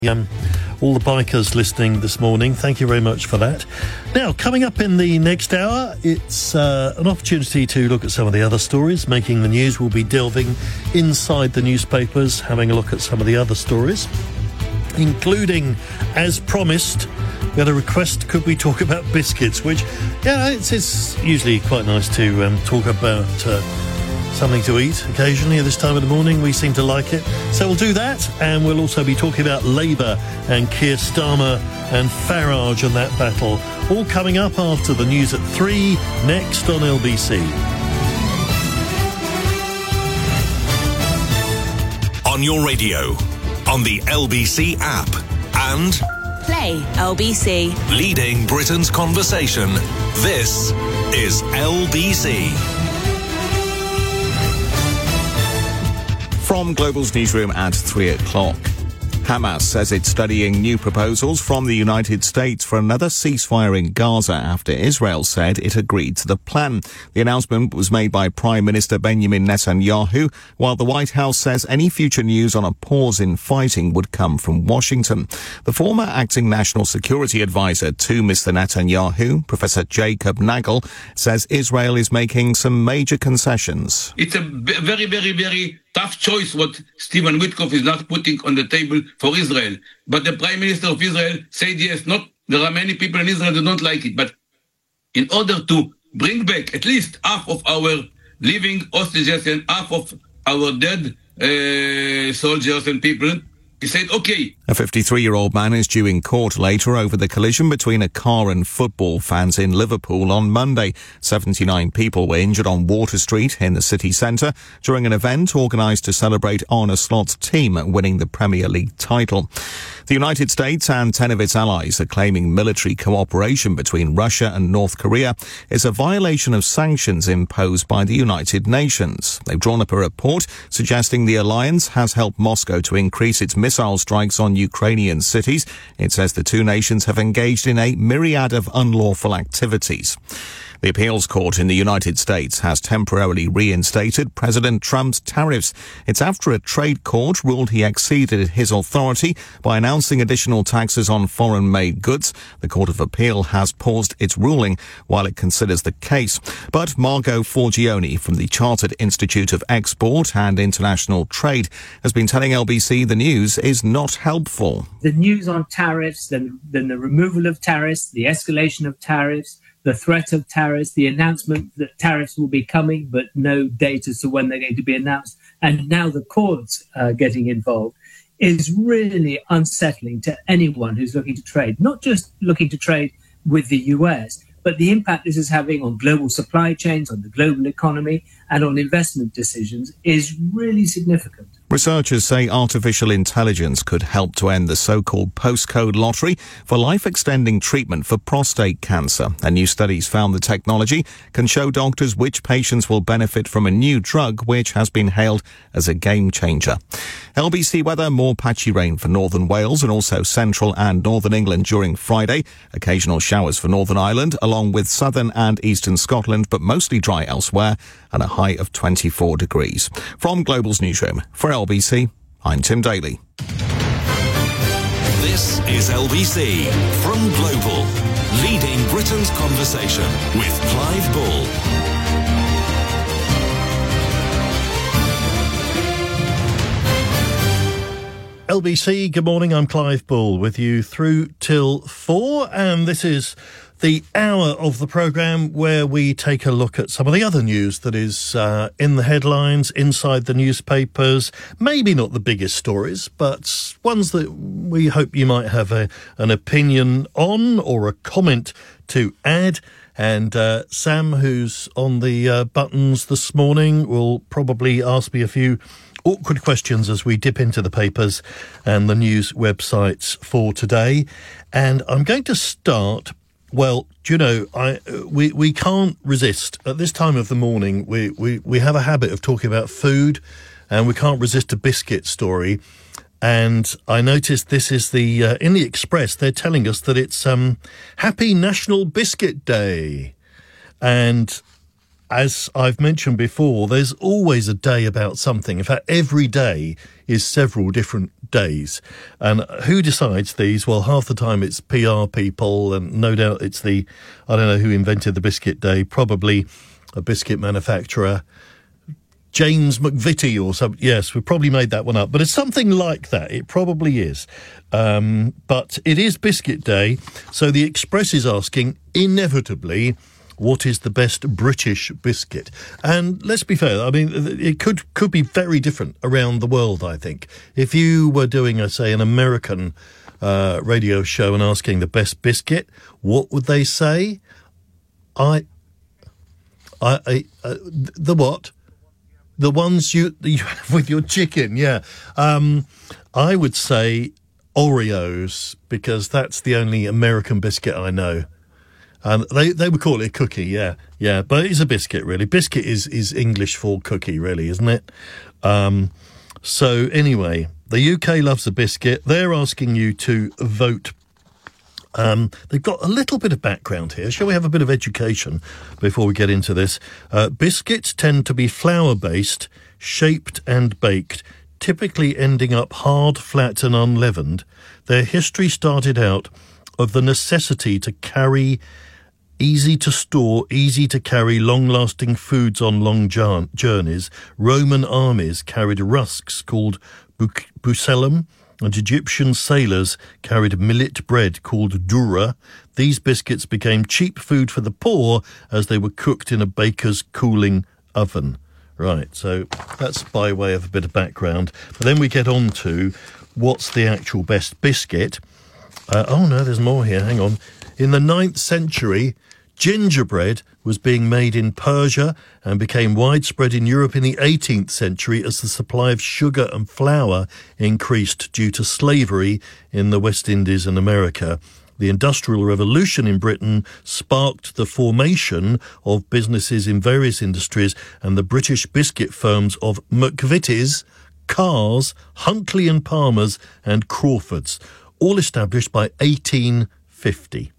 all the bikers listening this morning. Thank you very much for that. Now, coming up in the next hour, it's an opportunity to look at some of the other stories making the news. We'll be delving inside the newspapers, having a look at some of the other stories, including, as promised, we had a request, could we talk about biscuits, which, it's usually quite nice to talk about something to eat occasionally at this time of the morning. We seem to like it. So we'll do that, and we'll also be talking about Labour and Keir Starmer and Farage and that battle. All coming up after the news at 3, next on LBC. On your radio, on the LBC app, and Play LBC. Leading Britain's conversation. This is LBC. From Global's newsroom at 3 o'clock. Hamas says it's studying new proposals from the United States for another ceasefire in Gaza after Israel said it agreed to the plan. The announcement was made by Prime Minister Benjamin Netanyahu, while the White House says any future news on a pause in fighting would come from Washington. The former acting national security advisor to Mr. Netanyahu, Professor Jacob Nagel, says Israel is making some major concessions. It's a very, very, very tough choice what Stephen Witkoff is not putting on the table for Israel. But the Prime Minister of Israel said yes. There are many people in Israel that don't like it. But in order to bring back at least half of our living hostages and half of our dead soldiers and people, he said, okay. A 53-year-old man is due in court later over the collision between a car and football fans in Liverpool on Monday. 79 people were injured on Water Street in the city centre during an event organised to celebrate Arne Slot's team winning the Premier League title. The United States and 10 of its allies are claiming military cooperation between Russia and North Korea is a violation of sanctions imposed by the United Nations. They've drawn up a report suggesting the alliance has helped Moscow to increase its missile strikes on Ukrainian cities. It says the two nations have engaged in a myriad of unlawful activities. The appeals court in the United States has temporarily reinstated President Trump's tariffs. It's after a trade court ruled he exceeded his authority by announcing additional taxes on foreign-made goods. The Court of Appeal has paused its ruling while it considers the case. But Margot Forgione from the Chartered Institute of Export and International Trade has been telling LBC the news is not helpful. The news on tariffs, then the removal of tariffs, the escalation of tariffs, the threat of tariffs, the announcement that tariffs will be coming, but no date as to when they're going to be announced, and now the courts getting involved, is really unsettling to anyone who's looking to trade, not just looking to trade with the US, but the impact this is having on global supply chains, on the global economy, and on investment decisions is really significant. Researchers say artificial intelligence could help to end the so-called postcode lottery for life-extending treatment for prostate cancer. A new study's found the technology can show doctors which patients will benefit from a new drug which has been hailed as a game-changer. LBC weather, more patchy rain for northern Wales and also central and northern England during Friday. Occasional showers for Northern Ireland along with southern and eastern Scotland, but mostly dry elsewhere, and a high of 24 degrees. From Global's newsroom, for LBC, I'm Tim Daly. This is LBC from Global, leading Britain's conversation with Clive Bull. LBC, good morning, I'm Clive Bull with you through till 4, and this is the hour of the programme where we take a look at some of the other news that is in the headlines, inside the newspapers. Maybe not the biggest stories, but ones that we hope you might have an opinion on or a comment to add. And Sam, who's on the buttons this morning, will probably ask me a few awkward questions as we dip into the papers and the news websites for today. And I'm going to start. Well, do you know, we can't resist. At this time of the morning, we have a habit of talking about food, and we can't resist a biscuit story. And I noticed this is the in the Express, they're telling us that it's Happy National Biscuit Day. And as I've mentioned before, there's always a day about something. In fact, every day is several different days. And who decides these? Well, half the time it's PR people, and no doubt it's I don't know who invented the biscuit day, probably a biscuit manufacturer, James McVitie or something. Yes, we probably made that one up. But it's something like that. It probably is. But it is Biscuit Day. So the Express is asking, inevitably, what is the best British biscuit? And let's be fair, I mean, it could be very different around the world, I think. If you were doing, say, an American radio show and asking the best biscuit, what would they say? The what? The ones you have with your chicken, yeah. I would say Oreos, because that's the only American biscuit I know. They would call it a cookie, yeah. But it's a biscuit, really. Biscuit is English for cookie, really, isn't it? So anyway, the UK loves a biscuit. They're asking you to vote. They've got a little bit of background here. Shall we have a bit of education before we get into this? Biscuits tend to be flour-based, shaped and baked, typically ending up hard, flat and unleavened. Their history started out of the necessity to carry easy to store, easy to carry, long-lasting foods on long journeys. Roman armies carried rusks called bucellum, and Egyptian sailors carried millet bread called dura. These biscuits became cheap food for the poor as they were cooked in a baker's cooling oven. Right, so that's by way of a bit of background. But then we get on to what's the actual best biscuit. Oh no, there's more here, hang on. In the 9th century, gingerbread was being made in Persia and became widespread in Europe in the 18th century as the supply of sugar and flour increased due to slavery in the West Indies and America. The Industrial Revolution in Britain sparked the formation of businesses in various industries, and the British biscuit firms of McVitie's, Carr's, Huntley and Palmer's and Crawford's, all established by 1850.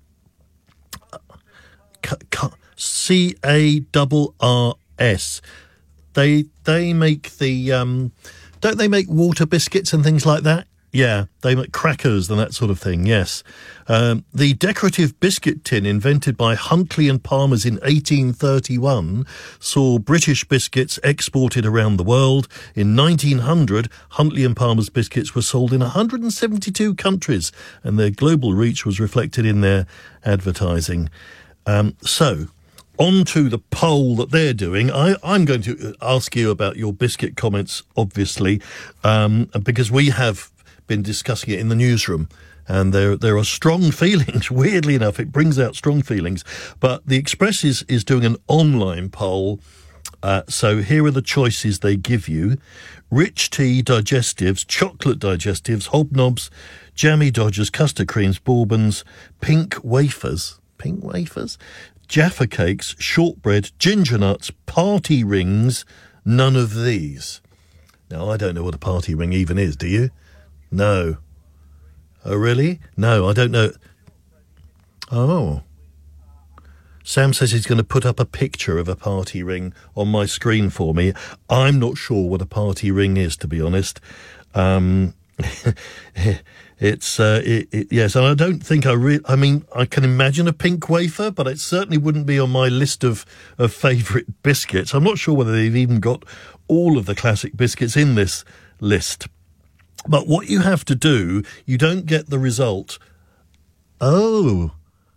Carrs. They make the don't they make water biscuits and things like that? Yeah, they make crackers and that sort of thing, yes. The decorative biscuit tin invented by Huntley and Palmer's in 1831 saw British biscuits exported around the world. In 1900, Huntley and Palmer's biscuits were sold in 172 countries, and their global reach was reflected in their advertising. So, on to the poll that they're doing. I'm going to ask you about your biscuit comments, obviously, because we have been discussing it in the newsroom, and there are strong feelings. Weirdly enough, it brings out strong feelings. But the Express is doing an online poll. So here are the choices they give you: rich tea digestives, chocolate digestives, hobnobs, jammy dodgers, custard creams, bourbons, pink wafers, Jaffa cakes, shortbread, ginger nuts, party rings, none of these. Now, I don't know what a party ring even is, do you? No. Oh, really? No, I don't know. Oh. Sam says he's going to put up a picture of a party ring on my screen for me. I'm not sure what a party ring is, to be honest. Yes, and I don't think I mean, I can imagine a pink wafer, but it certainly wouldn't be on my list of favourite biscuits. I'm not sure whether they've even got all of the classic biscuits in this list. But what you have to do, you don't get the result. Oh,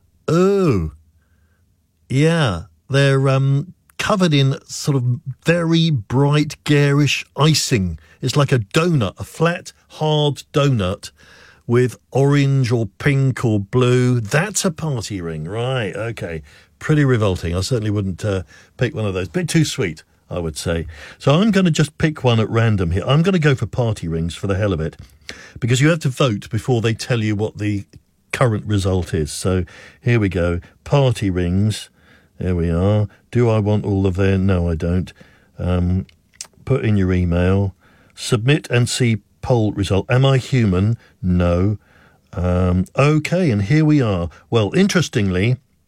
yeah, they're covered in sort of very bright, garish icing. It's like a donut, a flat, hard donut with orange or pink or blue. That's a party ring, right? Okay, pretty revolting. I certainly wouldn't pick one of those. Bit too sweet, I would say. So I'm going to just pick one at random here. I'm going to go for party rings for the hell of it, because you have to vote before they tell you what the current result is. So here we go. Party rings. There we are. Do I want all of their? No, I don't. Put in your email. Submit and see poll result. Am I human? No. Okay, and here we are. Well, interestingly,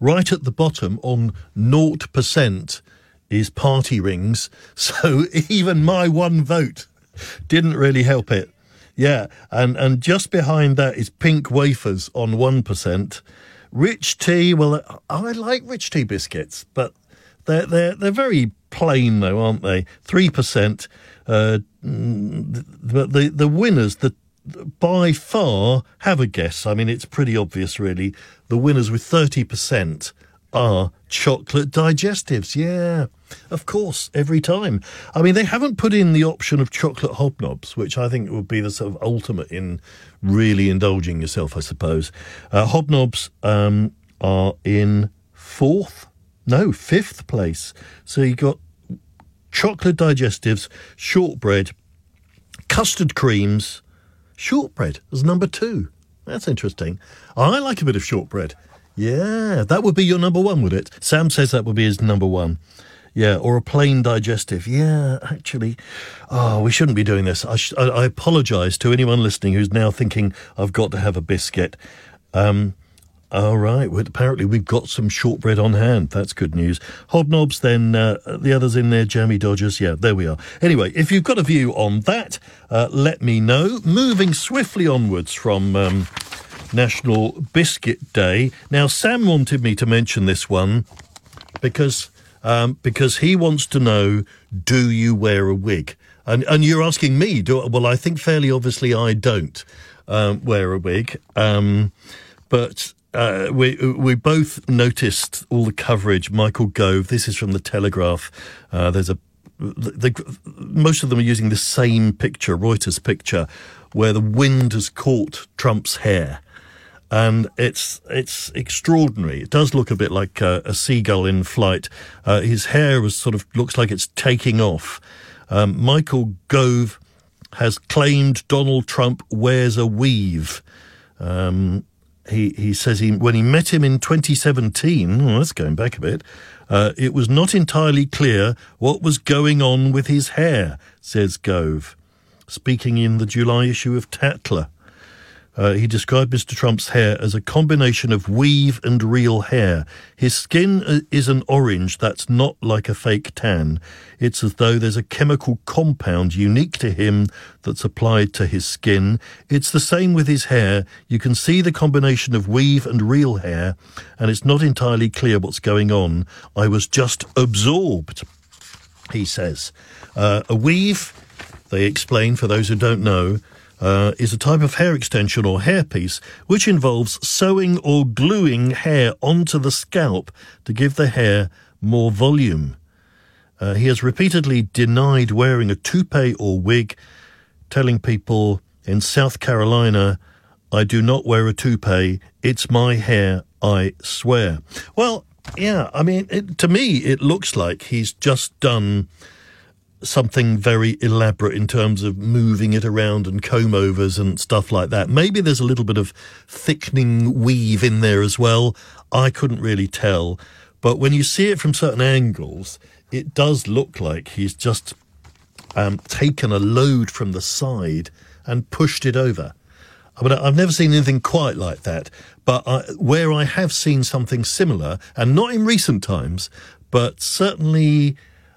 right at the bottom on 0% is party rings. So even my one vote didn't really help it. Yeah, and just behind that is pink wafers on 1%. Rich tea, well, I like rich tea biscuits, but they're very plain though, aren't they? 3%. But the winners, by far, have a guess. I mean, it's pretty obvious, really. The winners with 30% are chocolate digestives. Yeah, of course, every time. I mean, they haven't put in the option of chocolate hobnobs, which I think would be the sort of ultimate in really indulging yourself, I suppose. Hobnobs are in fifth place. So you got chocolate digestives, shortbread, custard creams. Shortbread is number 2. That's interesting. I like a bit of shortbread. Yeah, that would be your number 1, would it? Sam says that would be his number 1. Yeah, or a plain digestive. Yeah, actually, we shouldn't be doing this. I apologise to anyone listening who's now thinking I've got to have a biscuit. All right, well, apparently we've got some shortbread on hand. That's good news. Hobnobs, then the others in there, Jammy Dodgers. Yeah, there we are. Anyway, if you've got a view on that, let me know. Moving swiftly onwards from National Biscuit Day. Now, Sam wanted me to mention this one because he wants to know, do you wear a wig? And you're asking me, well, I think fairly obviously I don't wear a wig. But we both noticed all the coverage. Michael Gove, this is from the Telegraph. Most of them are using the same picture, Reuters picture, where the wind has caught Trump's hair. And it's extraordinary. It does look a bit like a seagull in flight. His hair looks like it's taking off. Michael Gove has claimed Donald Trump wears a weave. He says when he met him in 2017, that's going back a bit, it was not entirely clear what was going on with his hair, says Gove, speaking in the July issue of Tatler. He described Mr. Trump's hair as a combination of weave and real hair. His skin is an orange that's not like a fake tan. It's as though there's a chemical compound unique to him that's applied to his skin. It's the same with his hair. You can see the combination of weave and real hair, and it's not entirely clear what's going on. I was just absorbed, he says. A weave, they explain for those who don't know, is a type of hair extension or hairpiece which involves sewing or gluing hair onto the scalp to give the hair more volume. He has repeatedly denied wearing a toupee or wig, telling people in South Carolina, I do not wear a toupee, it's my hair, I swear. Well, yeah, I mean, to me, it looks like he's just done something very elaborate in terms of moving it around and comb overs and stuff like that. Maybe there's a little bit of thickening weave in there as well. I couldn't really tell. But when you see it from certain angles, it does look like he's just taken a load from the side and pushed it over. I mean, I've never seen anything quite like that. But where I have seen something similar, and not in recent times, but certainly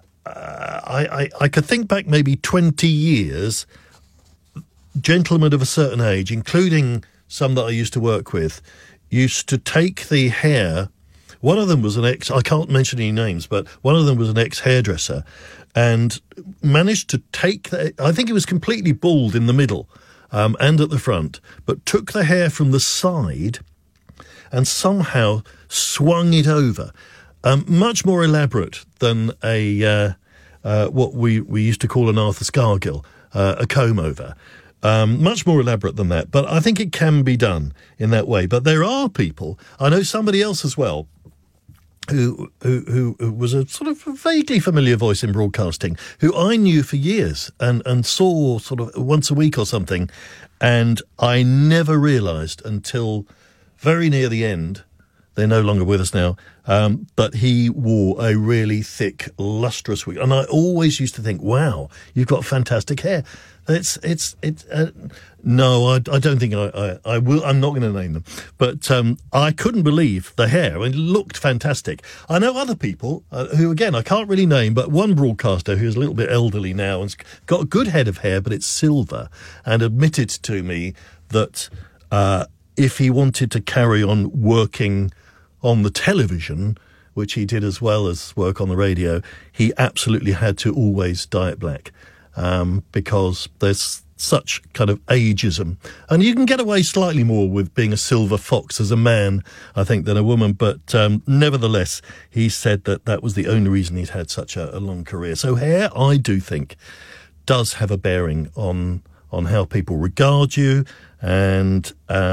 I could think back maybe 20 years, gentlemen of a certain age, including some that I used to work with, used to take the hair. One of them was I can't mention any names, but one of them was an ex-hairdresser, and managed to take I think it was completely bald in the middle and at the front, but took the hair from the side and somehow swung it over. Much more elaborate than what we used to call an Arthur Scargill, a comb over. Much more elaborate than that, but I think it can be done in that way. But there are people, I know somebody else as well, who was a sort of vaguely familiar voice in broadcasting, who I knew for years and saw sort of once a week or something, and I never realised until very near the end. They're no longer with us now, but he wore a really thick, lustrous wig. And I always used to think, wow, you've got fantastic hair. No, I don't think I will. I'm not going to name them. But I couldn't believe the hair. I mean, it looked fantastic. I know other people who, again, I can't really name, but one broadcaster who's a little bit elderly now and's got a good head of hair, but it's silver, and admitted to me that if he wanted to carry on working on the television, which he did as well as work on the radio, he absolutely had to always dye it black, because there's such kind of ageism. And you can get away slightly more with being a silver fox as a man, I think, than a woman. But nevertheless, he said that was the only reason he'd had such a long career. So hair, I do think, does have a bearing on how people regard you. And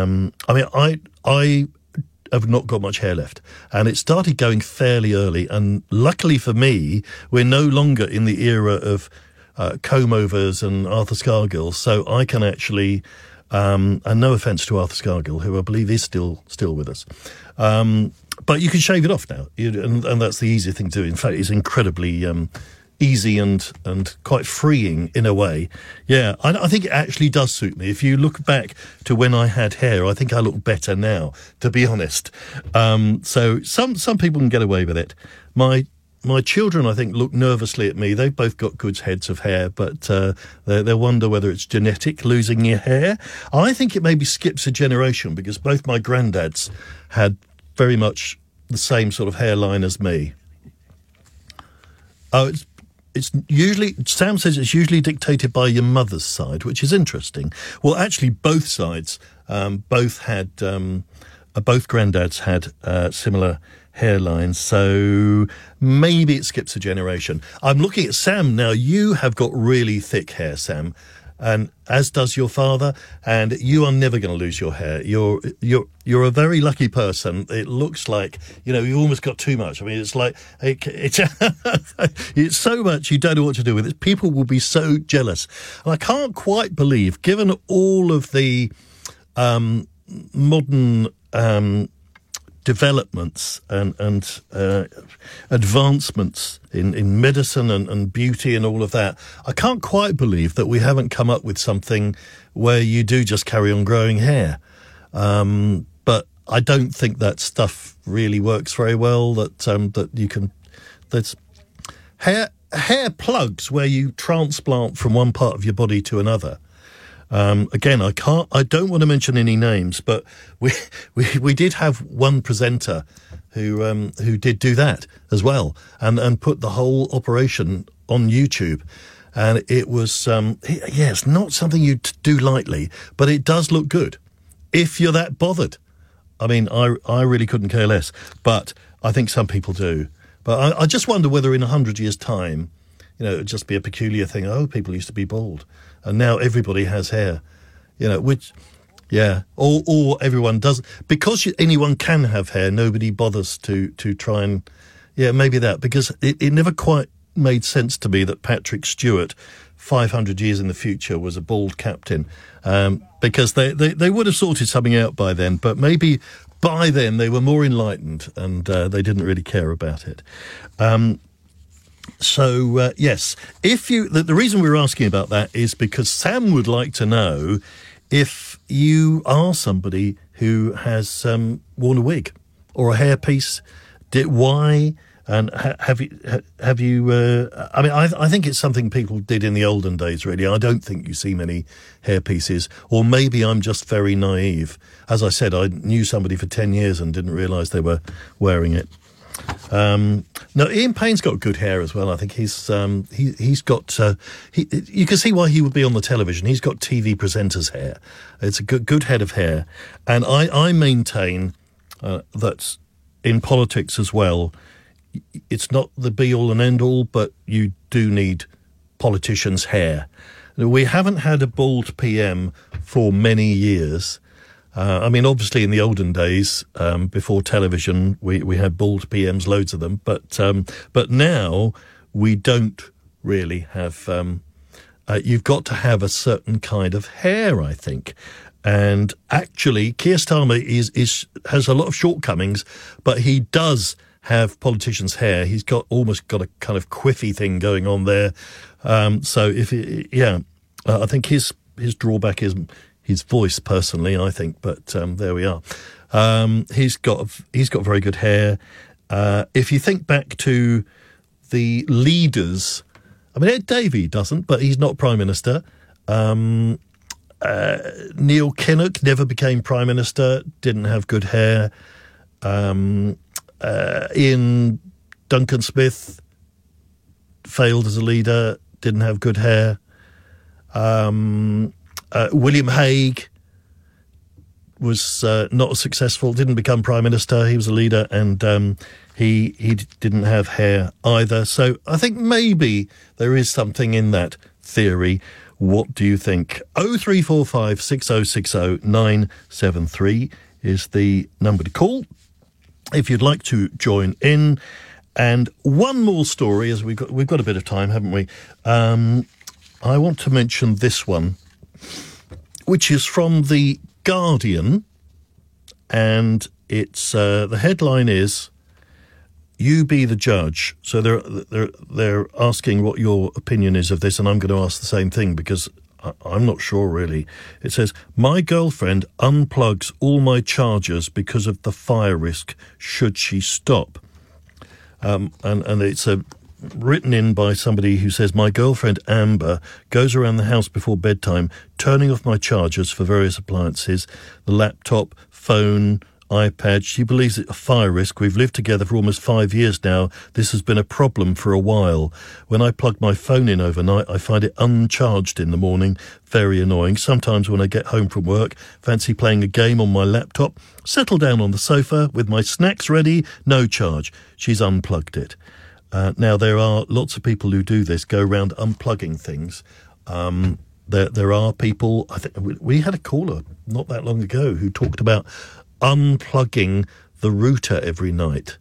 I have not got much hair left, and it started going fairly early, and luckily for me, we're no longer in the era of comb-overs and Arthur Scargill, so I can actually, and no offence to Arthur Scargill, who I believe is still with us, but you can shave it off now, and that's the easier thing to do. In fact, it's incredibly easy and quite freeing in a way. Yeah, I think it actually does suit me. If you look back to when I had hair, I think I look better now, to be honest. So some people can get away with it. My children, I think, look nervously at me. They've both got good heads of hair, but they wonder whether it's genetic, losing your hair. I think it maybe skips a generation, because both my granddads had very much the same sort of hairline as me. Oh, it's usually, Sam says it's usually dictated by your mother's side, which is interesting. Well, actually, both sides, both granddads had similar hairlines, so maybe it skips a generation. I'm looking at Sam now. You have got really thick hair, Sam, and as does your father, and you are never going to lose your hair. You're a very lucky person. It looks like, you almost got too much. I mean, it's like it's it's so much you don't know what to do with it. People will be so jealous, and I can't quite believe, given all of the modern developments and advancements in medicine and beauty and all of that, I can't quite believe that we haven't come up with something where you do just carry on growing hair. But I don't think that stuff really works very well. That you can, there's hair plugs where you transplant from one part of your body to another. Again, I don't want to mention any names, but we did have one presenter who did do that as well, and put the whole operation on YouTube. And it was, it's not something you do lightly, but it does look good if you're that bothered. I mean, I really couldn't care less, but I think some people do. But I just wonder whether in 100 years' time, it would just be a peculiar thing. Oh, people used to be bald, and now everybody has hair. Or everyone does, because anyone can have hair. Nobody bothers to try and, maybe that, because it never quite made sense to me that Patrick Stewart, 500 years in the future, was a bald captain, because they would have sorted something out by then, but maybe by then they were more enlightened and they didn't really care about it. Yes, the reason we're asking about that is because Sam would like to know if you are somebody who has worn a wig or a hairpiece. Why? And have you? I think it's something people did in the olden days. Really, I don't think you see many hairpieces. Or maybe I'm just very naive. As I said, I knew somebody for 10 years and didn't realise they were wearing it. No, Ian Payne's got good hair as well. I think he's got. You can see why he would be on the television. He's got TV presenter's hair. It's a good head of hair, and I maintain that in politics as well, it's not the be all and end all, but you do need politicians' hair. We haven't had a bald PM for many years. Obviously in the olden days, before television, we had bald PMs, loads of them, but now we don't really have, you've got to have a certain kind of hair, I think. And actually, Keir Starmer has a lot of shortcomings, but he does have politicians' hair. He's almost got a kind of quiffy thing going on there. I think his drawback is his voice, personally, I think, but there we are. He's got very good hair. If you think back to the leaders, I mean, Ed Davey doesn't, but he's not Prime Minister. Neil Kinnock never became Prime Minister, didn't have good hair. Ian Duncan Smith failed as a leader, didn't have good hair. William Hague was not successful, didn't become Prime Minister. He was a leader, and he didn't have hair either. So I think maybe there is something in that theory. What do you think? 0345 6060 973 is the number to call if you'd like to join in. And one more story, as we've got a bit of time, haven't we? I want to mention this one, which is from The Guardian, and it's the headline is "You Be the Judge." So they're asking what your opinion is of this, and I'm going to ask the same thing because I'm not sure really. It says, "My girlfriend unplugs all my chargers because of the fire risk. Should she stop?" And it's written in by somebody who says, "My girlfriend Amber goes around the house before bedtime, turning off my chargers for various appliances, the laptop, phone, iPad. She believes it's a fire risk. We've lived together for almost 5 years now. This has been a problem for a while. When I plug my phone in overnight, I find it uncharged in the morning. Very annoying. Sometimes when I get home from work, fancy playing a game on my laptop, settle down on the sofa with my snacks ready, no charge. She's unplugged it." Now, there are lots of people who do this, go around unplugging things. There are people, I think we had a caller not that long ago who talked about unplugging the router every night,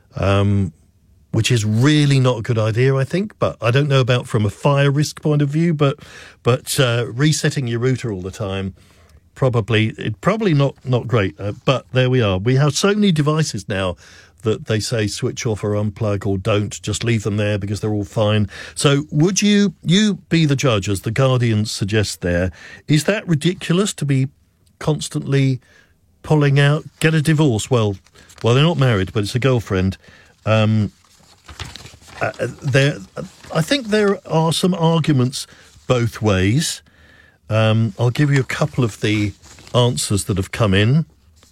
which is really not a good idea, I think. But I don't know about from a fire risk point of view, but resetting your router all the time, probably not great. But there we are. We have so many devices now that they say switch off or unplug, or don't, just leave them there because they're all fine. So would you be the judge, as The Guardian suggests there? Is that ridiculous to be constantly pulling out? Get a divorce? Well, they're not married, but it's a girlfriend. I think there are some arguments both ways. I'll give you a couple of the answers that have come in.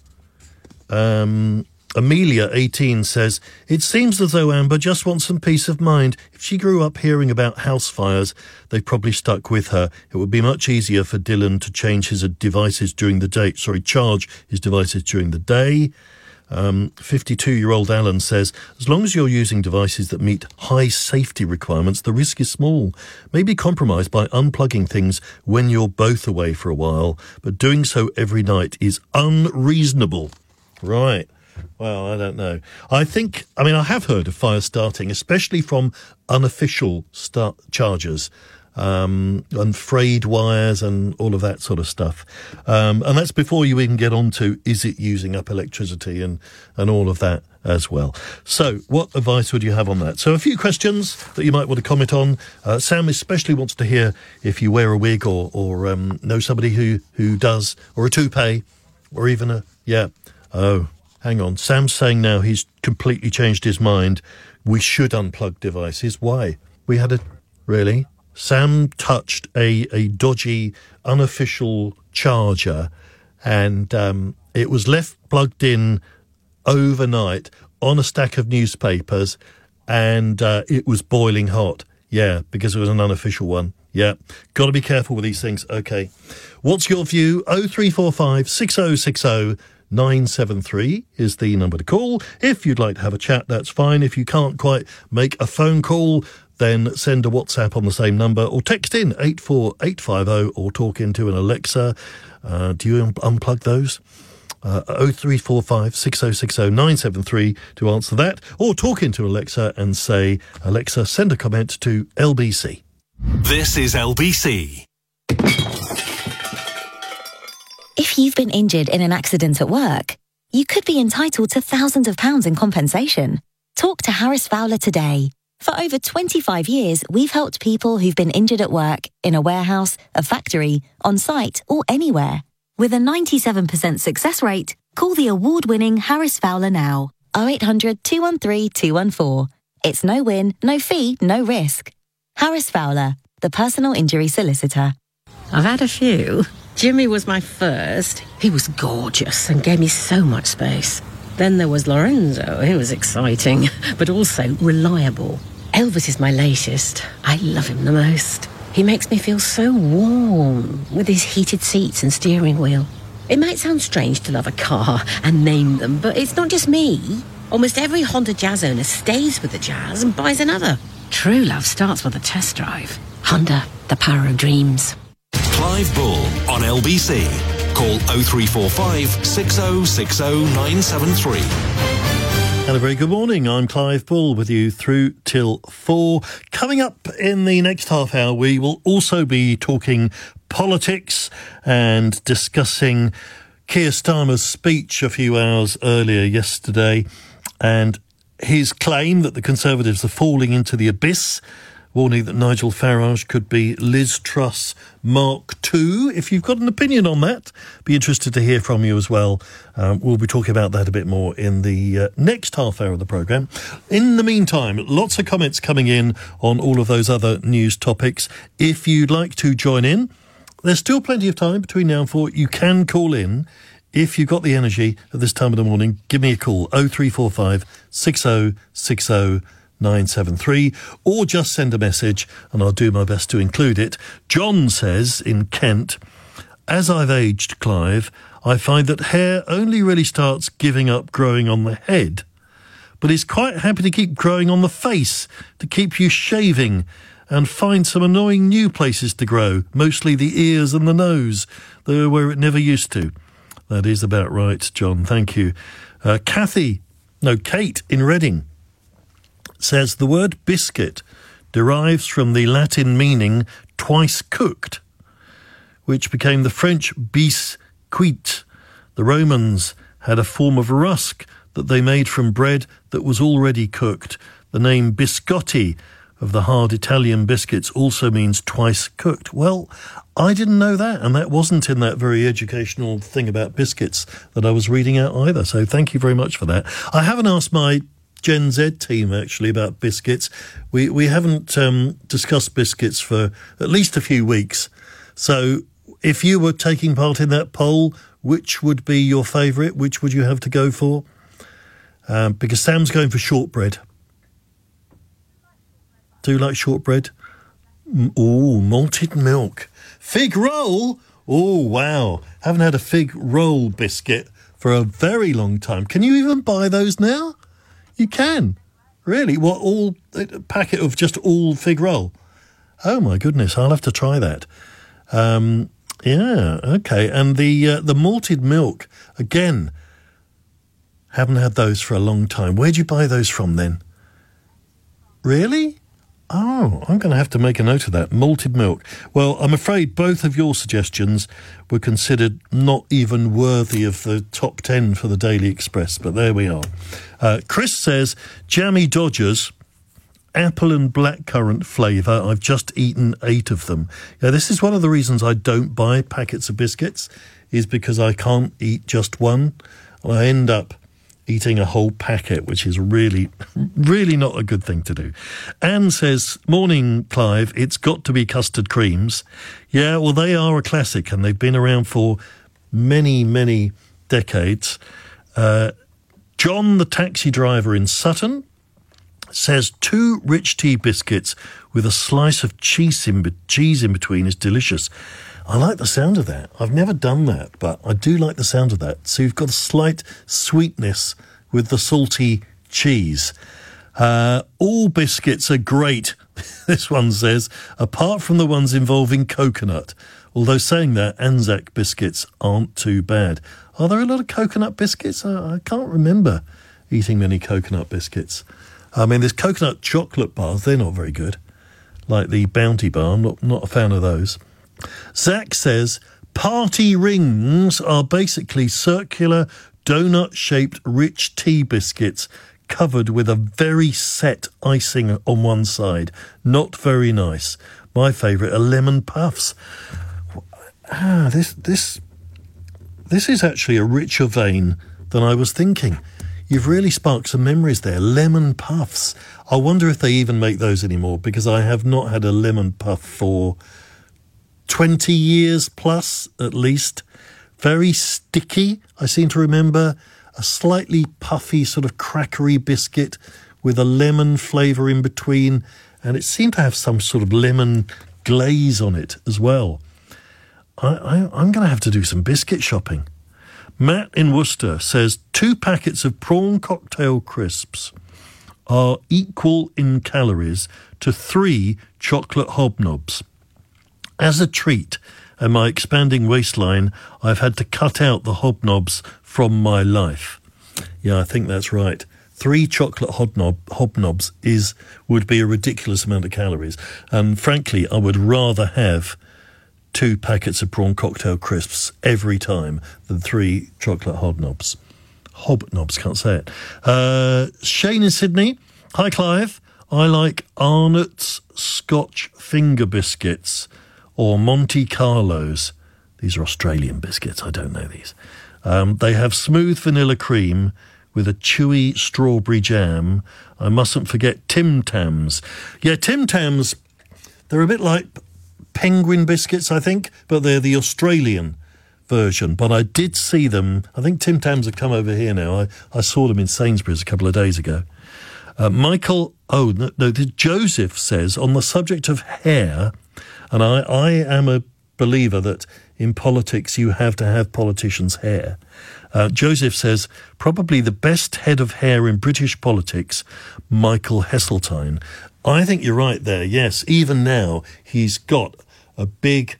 Amelia, 18, says, "It seems as though Amber just wants some peace of mind. If she grew up hearing about house fires, they probably stuck with her. It would be much easier for Dylan to change his devices during the day. Charge his devices during the day." 52-year-old Alan says, "As long as you're using devices that meet high safety requirements, the risk is small. Maybe compromise by unplugging things when you're both away for a while, but doing so every night is unreasonable." Right. Well, I don't know. I have heard of fires starting, especially from unofficial chargers, and frayed wires and all of that sort of stuff. And that's before you even get on to, is it using up electricity and all of that as well. So what advice would you have on that? So a few questions that you might want to comment on. Sam especially wants to hear if you wear a wig or know somebody who does, or a toupee, or even hang on. Sam's saying now he's completely changed his mind. We should unplug devices. Why? Really? Sam touched a dodgy, unofficial charger, and it was left plugged in overnight on a stack of newspapers, and it was boiling hot. Yeah, because it was an unofficial one. Yeah, got to be careful with these things. Okay. What's your view? 0345 6060 973 is the number to call. If you'd like to have a chat, that's fine. If you can't quite make a phone call, then send a WhatsApp on the same number, or text in 84850, or talk into an Alexa. Do you unplug those? 0345 6060 973 to answer that, or talk into Alexa and say, "Alexa, send a comment to LBC." This is LBC. If you've been injured in an accident at work, you could be entitled to thousands of pounds in compensation. Talk to Harris Fowler today. For over 25 years, we've helped people who've been injured at work, in a warehouse, a factory, on site, or anywhere. With a 97% success rate, call the award-winning Harris Fowler now. 0800 213 214. It's no win, no fee, no risk. Harris Fowler, the personal injury solicitor. I've had a few. Jimmy was my first. He was gorgeous and gave me so much space. Then there was Lorenzo. He was exciting, but also reliable. Elvis is my latest. I love him the most. He makes me feel so warm with his heated seats and steering wheel. It might sound strange to love a car and name them, but it's not just me. Almost every Honda Jazz owner stays with the Jazz and buys another. True love starts with a test drive. Honda, the power of dreams. Clive Bull on LBC. Call 0345 6060 973. And a very good morning. I'm Clive Bull with you through till 4. Coming up in the next half hour, we will also be talking politics and discussing Keir Starmer's speech a few hours earlier yesterday and his claim that the Conservatives are falling into the abyss, warning that Nigel Farage could be Liz Truss Mark II. If you've got an opinion on that, be interested to hear from you as well. We'll be talking about that a bit more in the next half hour of the programme. In the meantime, lots of comments coming in on all of those other news topics. If you'd like to join in, there's still plenty of time between now and 4. You can call in. If you've got the energy at this time of the morning, give me a call, 0345 6060 973, or just send a message and I'll do my best to include it. John says in Kent, as I've aged, Clive, I find that hair only really starts giving up growing on the head, but it's quite happy to keep growing on the face to keep you shaving and find some annoying new places to grow, mostly the ears and the nose, though where it never used to. That is about right, John. Thank you. Kate in Reading says the word biscuit derives from the Latin meaning twice cooked, which became the French bis cuit. The Romans had a form of rusk that they made from bread that was already cooked. The name biscotti of the hard Italian biscuits also means twice cooked. Well, I didn't know that, and that wasn't in that very educational thing about biscuits that I was reading out either, so thank you very much for that. I haven't asked my Gen Z team, actually, about biscuits. We haven't discussed biscuits for at least a few weeks, so if you were taking part in that poll, which would be your favourite? Which would you have to go for? Because Sam's going for shortbread. Do you like shortbread? Oh, malted milk. Fig roll? Oh, wow. Haven't had a fig roll biscuit for a very long time. Can you even buy those now? You can. Really? What, a packet of just all fig roll? Oh, my goodness. I'll have to try that. Yeah, okay. And the malted milk, again, haven't had those for a long time. Where'd you buy those from then? Really? Oh, I'm going to have to make a note of that. Malted milk. Well, I'm afraid both of your suggestions were considered not even worthy of the top 10 for the Daily Express, but there we are. Chris says, jammy Dodgers, apple and blackcurrant flavour. I've just eaten 8 of them. Yeah, this is one of the reasons I don't buy packets of biscuits, is because I can't eat just one. I end up eating a whole packet, which is really, really not a good thing to do. Anne says, morning, Clive, it's got to be custard creams. Yeah, well, they are a classic, and they've been around for many, many decades. John, the taxi driver in Sutton, says 2 rich tea biscuits with a slice of cheese in between is delicious. I like the sound of that. I've never done that, but I do like the sound of that. So you've got a slight sweetness with the salty cheese. All biscuits are great, this one says, apart from the ones involving coconut. Although saying that, Anzac biscuits aren't too bad. Are there a lot of coconut biscuits? I can't remember eating many coconut biscuits. I mean, there's coconut chocolate bars. They're not very good. Like the Bounty Bar. I'm not a fan of those. Zach says, party rings are basically circular, donut-shaped rich tea biscuits covered with a very set icing on one side. Not very nice. My favourite are lemon puffs. This is actually a richer vein than I was thinking. You've really sparked some memories there. Lemon puffs. I wonder if they even make those anymore, because I have not had a lemon puff for 20 years plus, at least. Very sticky. I seem to remember a slightly puffy sort of crackery biscuit with a lemon flavour in between, and it seemed to have some sort of lemon glaze on it as well. I'm going to have to do some biscuit shopping. Matt in Worcester says 2 packets of prawn cocktail crisps are equal in calories to 3 chocolate hobnobs. As a treat, and my expanding waistline, I've had to cut out the hobnobs from my life. Yeah, I think that's right. 3 chocolate hobnobs would be a ridiculous amount of calories. And frankly, I would rather have 2 packets of prawn cocktail crisps every time than 3 chocolate hobnobs. Hobnobs, can't say it. Shane in Sydney. Hi, Clive. I like Arnott's Scotch finger biscuits or Monte Carlos. These are Australian biscuits. I don't know these. They have smooth vanilla cream with a chewy strawberry jam. I mustn't forget Tim Tams. Yeah, Tim Tams, they're a bit like penguin biscuits, I think, but they're the Australian version. But I did see them. I think Tim Tams have come over here now. I saw them in Sainsbury's a couple of days ago. Joseph says, on the subject of hair, and I am a believer that in politics you have to have politicians' hair. Joseph says, probably the best head of hair in British politics, Michael Heseltine. I think you're right there, yes. Even now, he's got a big...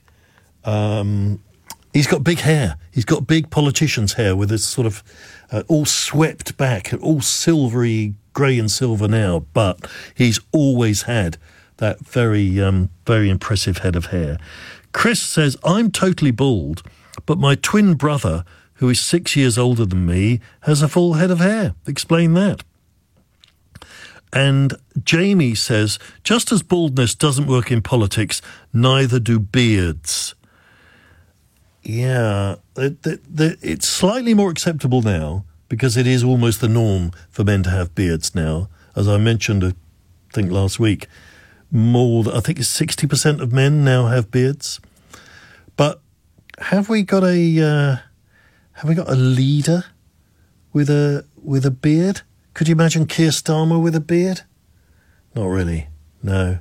he's got big hair. He's got big politician's hair with this sort of all swept back, all silvery, grey and silver now, but he's always had that very, very impressive head of hair. Chris says, I'm totally bald, but my twin brother, who is 6 years older than me, has a full head of hair. Explain that. And Jamie says, just as baldness doesn't work in politics, neither do beards. Yeah, it's slightly more acceptable now because it is almost the norm for men to have beards now. As I mentioned, I think last week, I think it's 60% of men now have beards. But have we got a leader with a beard? Could you imagine Keir Starmer with a beard? Not really, no.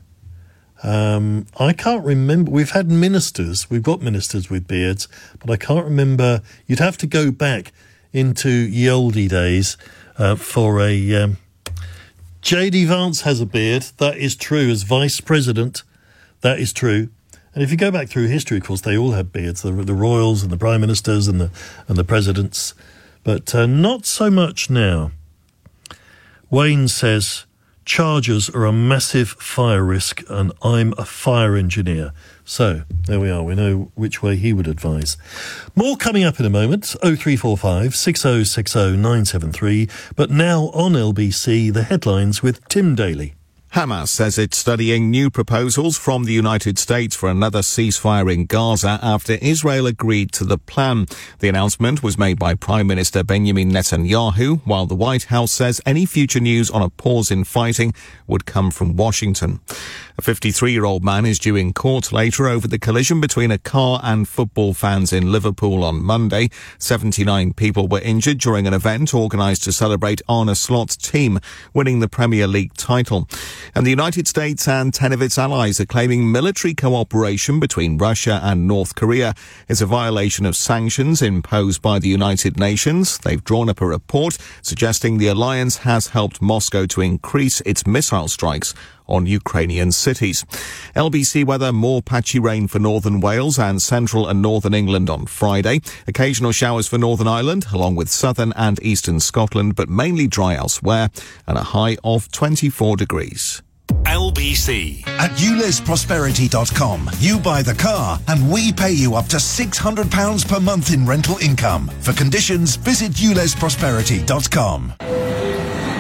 I can't remember. We've had ministers. We've got ministers with beards, but I can't remember. You'd have to go back into ye olde days for a... J.D. Vance has a beard. That is true. As vice president, that is true. And if you go back through history, of course, they all had beards. The royals and the prime ministers and the presidents. But not so much now. Wayne says, chargers are a massive fire risk and I'm a fire engineer. So, there we are. We know which way he would advise. More coming up in a moment. 0345 6060 973. But now on LBC, the headlines with Tim Daly. Hamas says it's studying new proposals from the United States for another ceasefire in Gaza after Israel agreed to the plan. The announcement was made by Prime Minister Benjamin Netanyahu, while the White House says any future news on a pause in fighting would come from Washington. A 53-year-old man is due in court later over the collision between a car and football fans in Liverpool on Monday. 79 people were injured during an event organised to celebrate Arne Slot's team winning the Premier League title. And the United States and 10 of its allies are claiming military cooperation between Russia and North Korea is a violation of sanctions imposed by the United Nations. They've drawn up a report suggesting the alliance has helped Moscow to increase its missile strikes on Ukrainian cities. LBC weather, more patchy rain for northern Wales and central and northern England on Friday. Occasional showers for Northern Ireland, along with southern and eastern Scotland, but mainly dry elsewhere, and a high of 24 degrees. LBC. At ulesprosperity.com, you buy the car and we pay you up to £600 per month in rental income. For conditions, visit ulesprosperity.com.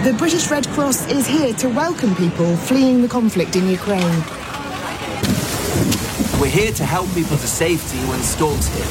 The British Red Cross is here to welcome people fleeing the conflict in Ukraine. We're here to help people to safety when storms hit.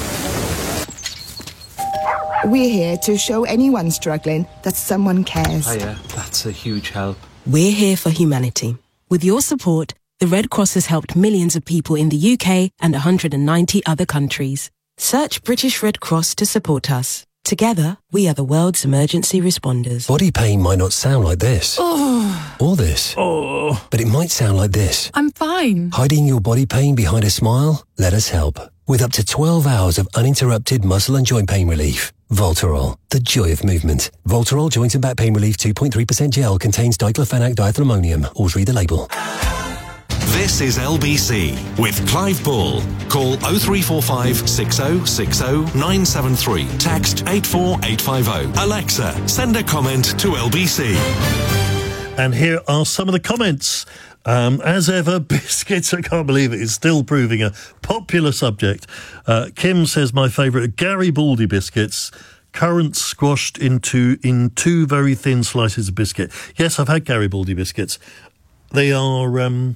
We're here to show anyone struggling that someone cares. Oh yeah, that's a huge help. We're here for humanity. With your support, the Red Cross has helped millions of people in the UK and 190 other countries. Search British Red Cross to support us. Together, we are the world's emergency responders. Body pain might not sound like this. Oh. Or this. Oh. But it might sound like this. I'm fine. Hiding your body pain behind a smile? Let us help. With up to 12 hours of uninterrupted muscle and joint pain relief. Voltarol, the joy of movement. Voltarol Joint and Back Pain Relief 2.3% gel contains diclofenac diethylmonium. Always read the label. This is LBC with Clive Bull. Call 0345 6060 973. Text 84850. Alexa, send a comment to LBC. And here are some of the comments. As ever, biscuits, I can't believe it, is still proving a popular subject. Kim says, my favourite are Garibaldi biscuits, currants squashed in two very thin slices of biscuit. Yes, I've had Garibaldi biscuits. They are,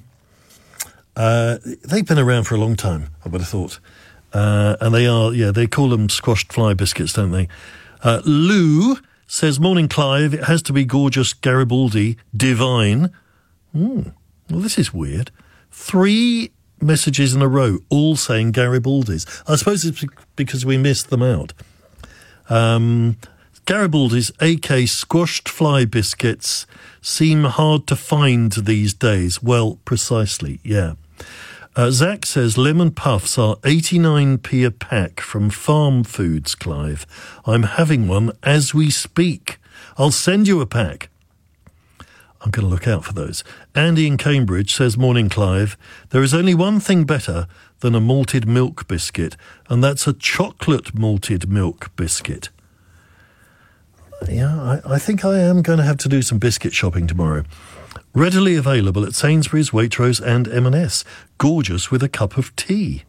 they've been around for a long time, I would have thought. And they are, they call them squashed fly biscuits, don't they? Lou says, morning, Clive, it has to be gorgeous Garibaldi, divine. Well, this is weird. 3 messages in a row, all saying Garibaldi's. I suppose it's because we missed them out. Garibaldi's, a.k. squashed fly biscuits, seem hard to find these days. Well, precisely, yeah. Zach says, lemon puffs are 89p a pack from Farm Foods, Clive. I'm having one as we speak. I'll send you a pack. I'm going to look out for those. Andy in Cambridge says, morning, Clive. There is only one thing better than a malted milk biscuit, and that's a chocolate malted milk biscuit. Yeah, I think I am going to have to do some biscuit shopping tomorrow. Readily available at Sainsbury's, Waitrose and M&S. Gorgeous with a cup of tea.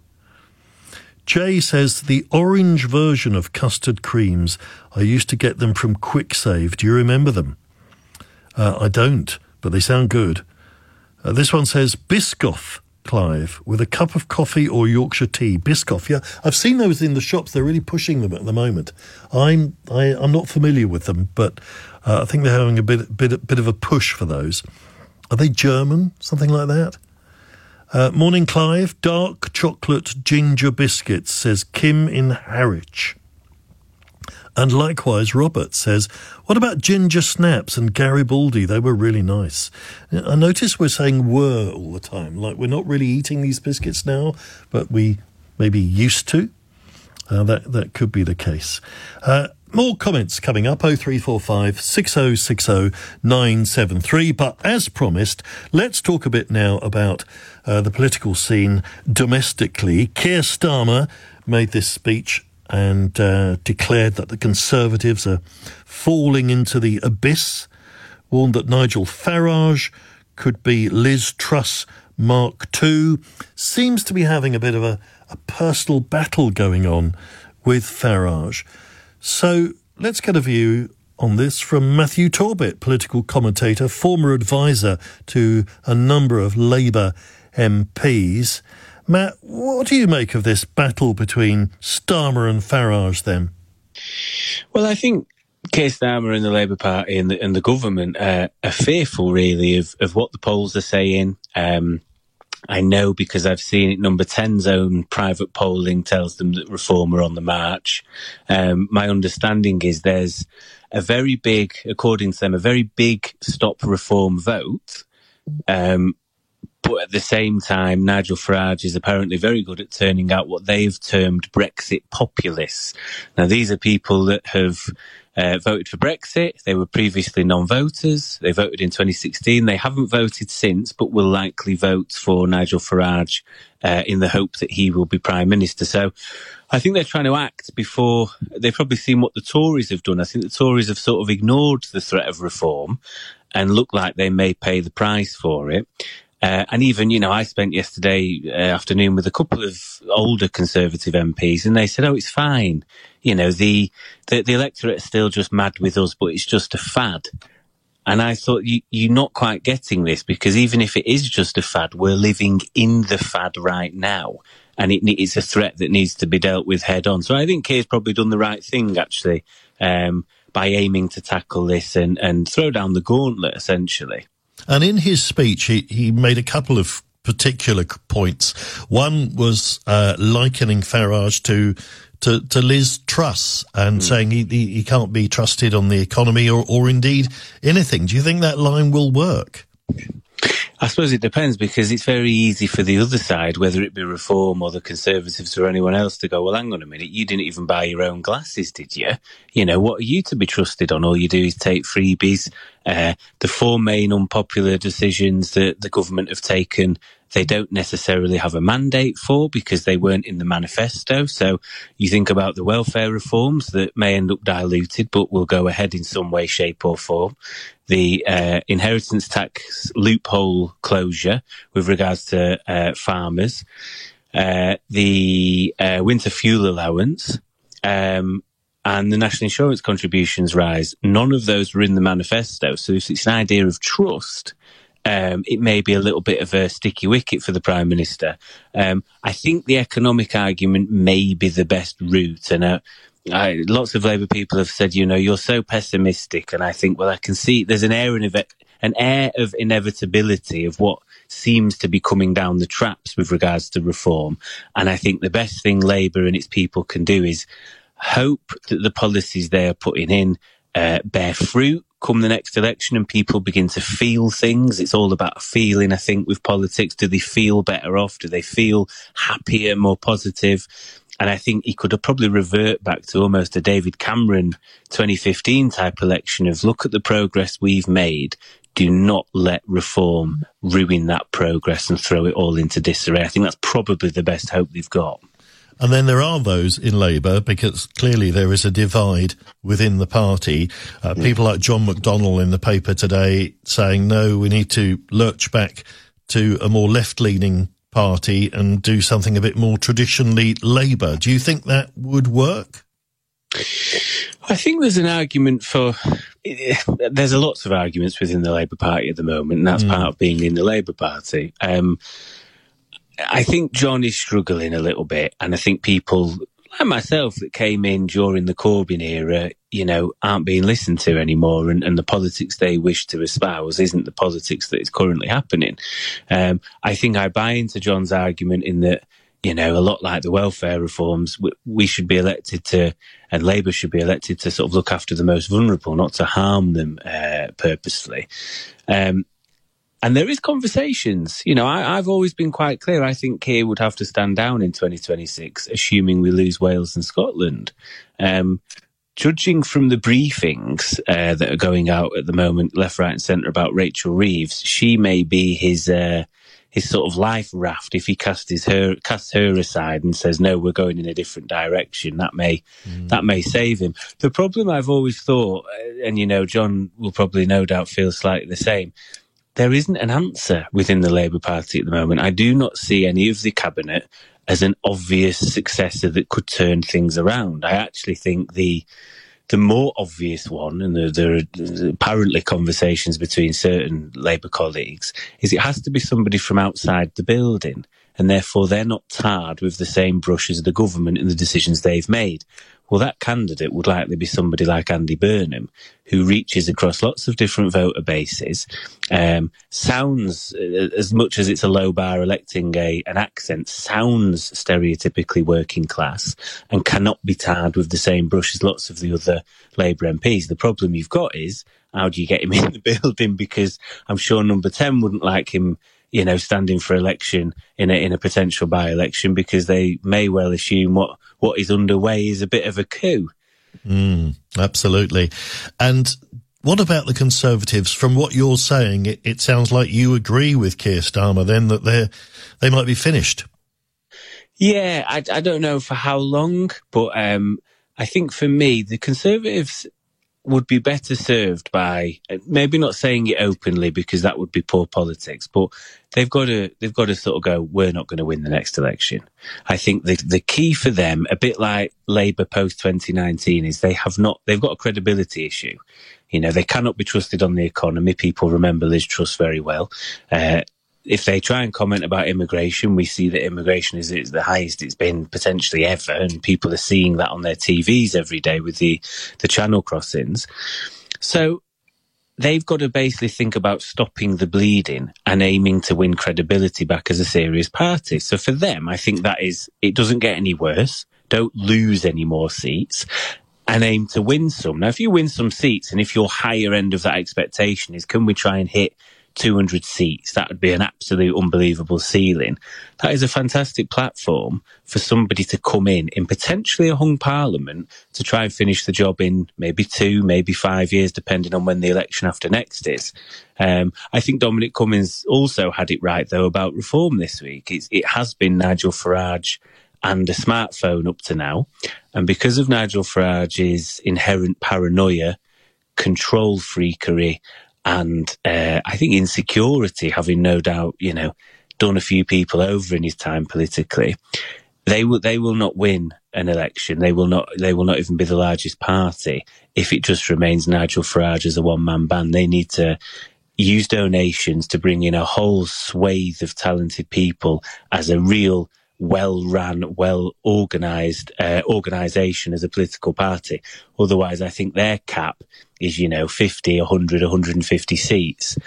Jay says, the orange version of custard creams. I used to get them from Quick Save. Do you remember them? I don't, but they sound good. This one says, Biscoff, Clive, with a cup of coffee or Yorkshire tea. Biscoff, yeah. I've seen those in the shops. They're really pushing them at the moment. I'm not familiar with them, but I think they're having a bit of a push for those. Are they German? Something like that? Morning, Clive. Dark chocolate ginger biscuits, says Kim in Harwich. And likewise, Robert says, what about ginger snaps and Garibaldi? They were really nice. I notice we're saying were all the time, like we're not really eating these biscuits now, but we maybe used to. That could be the case. More comments coming up, 0345 6060 973. But as promised, let's talk a bit now about the political scene domestically. Keir Starmer made this speech and declared that the Conservatives are falling into the abyss, warned that Nigel Farage could be Liz Truss Mark II, seems to be having a bit of a personal battle going on with Farage. So let's get a view on this from Matthew Torbett, political commentator, former advisor to a number of Labour MPs. Matt, what do you make of this battle between Starmer and Farage then? Well, I think Keir Starmer and the Labour Party and the government are fearful, really, of what the polls are saying. I know because I've seen it. Number 10's own private polling tells them that Reform are on the march. My understanding is there's a very big, according to them, a very big stop Reform vote. But at the same time, Nigel Farage is apparently very good at turning out what they've termed Brexit populists. Now, these are people that have voted for Brexit. They were previously non-voters. They voted in 2016. They haven't voted since, but will likely vote for Nigel Farage in the hope that he will be Prime Minister. So I think they're trying to act before they've probably seen what the Tories have done. I think the Tories have sort of ignored the threat of reform and look like they may pay the price for it. And even, I spent yesterday afternoon with a couple of older Conservative MPs, and they said, oh, it's fine. The electorate is still just mad with us, but it's just a fad. And I thought, you're not quite getting this, because even if it is just a fad, we're living in the fad right now. And it's a threat that needs to be dealt with head on. So I think Keir's probably done the right thing, actually, by aiming to tackle this and throw down the gauntlet, essentially. And in his speech, he made a couple of particular points. One was likening Farage to Liz Truss and saying he can't be trusted on the economy or indeed anything. Do you think that line will work? I suppose it depends, because it's very easy for the other side, whether it be Reform or the Conservatives or anyone else, to go, well, hang on a minute, you didn't even buy your own glasses, did you? You know, what are you to be trusted on? All you do is take freebies. The four main unpopular decisions that the government have taken, they don't necessarily have a mandate for, because they weren't in the manifesto. So you think about the welfare reforms that may end up diluted, but will go ahead in some way, shape or form. The inheritance tax loophole closure with regards to farmers, the winter fuel allowance, and the national insurance contributions rise. None of those were in the manifesto. So if it's an idea of trust, it may be a little bit of a sticky wicket for the Prime Minister. I think the economic argument may be the best route. And lots of Labour people have said, you're so pessimistic. And I think, well, I can see there's an air of inevitability of what seems to be coming down the traps with regards to reform. And I think the best thing Labour and its people can do is hope that the policies they are putting in bear fruit come the next election and people begin to feel things. It's all about feeling, I think, with politics. Do they feel better off? Do they feel happier, more positive? And I think he could have probably revert back to almost a David Cameron 2015 type election of, look at the progress we've made. Do not let reform ruin that progress and throw it all into disarray. I think that's probably the best hope they've got. And then there are those in Labour, because clearly there is a divide within the party. People like John McDonnell in the paper today saying, no, we need to lurch back to a more left-leaning party and do something a bit more traditionally Labour. Do you think that would work? I think there's an argument for... There's lots of arguments within the Labour Party at the moment, and that's part of being in the Labour Party. I think John is struggling a little bit, and I think people like myself that came in during the Corbyn era, aren't being listened to anymore, and the politics they wish to espouse isn't the politics that is currently happening. I think I buy into John's argument in that, a lot like the welfare reforms, we should be elected to, and Labour should be elected to sort of look after the most vulnerable, not to harm them purposefully. And there is conversations. I've always been quite clear. I think Keir would have to stand down in 2026, assuming we lose Wales and Scotland. Judging from the briefings that are going out at the moment, left, right and centre, about Rachel Reeves, she may be his sort of life raft. If he casts her aside and says, no, we're going in a different direction, that may save him. The problem I've always thought, and John will probably no doubt feel slightly the same, there isn't an answer within the Labour Party at the moment. I do not see any of the cabinet as an obvious successor that could turn things around. I actually think the more obvious one, and there are apparently conversations between certain Labour colleagues, is it has to be somebody from outside the building, and therefore they're not tarred with the same brush as the government and the decisions they've made. Well, that candidate would likely be somebody like Andy Burnham, who reaches across lots of different voter bases, sounds, as much as it's a low bar electing an accent, sounds stereotypically working class and cannot be tarred with the same brush as lots of the other Labour MPs. The problem you've got is, how do you get him in the building? Because I'm sure number 10 wouldn't like him, standing for election in a potential by-election, because they may well assume what is underway is a bit of a coup. Absolutely. And what about the Conservatives? From what you're saying, it sounds like you agree with Keir Starmer then that they might be finished. Yeah, I don't know for how long, but I think for me, the Conservatives, would be better served by maybe not saying it openly because that would be poor politics, but they've got to sort of go, we're not going to win the next election. I think the key for them, a bit like Labour post 2019, is they've got a credibility issue. You know, they cannot be trusted on the economy. People remember Liz Truss very well. If they try and comment about immigration, we see that immigration is the highest it's been potentially ever, and people are seeing that on their TVs every day with the channel crossings. So they've got to basically think about stopping the bleeding and aiming to win credibility back as a serious party. So for them, I think it doesn't get any worse. Don't lose any more seats and aim to win some. Now, if you win some seats, and if your higher end of that expectation is, can we try and hit 200 seats, that would be an absolute unbelievable ceiling. That is a fantastic platform for somebody to come in potentially a hung parliament to try and finish the job in maybe 2, maybe 5 years, depending on when the election after next is. I think Dominic Cummings also had it right, though, about reform this week. It has been Nigel Farage and a smartphone up to now. And because of Nigel Farage's inherent paranoia, control freakery, and I think insecurity, having no doubt, done a few people over in his time politically, they will not win an election. They will not even be the largest party if it just remains Nigel Farage as a one-man band. They need to use donations to bring in a whole swathe of talented people as a real well-run, well-organised organisation as a political party. Otherwise, I think their cap is, 50, 100, 150 seats.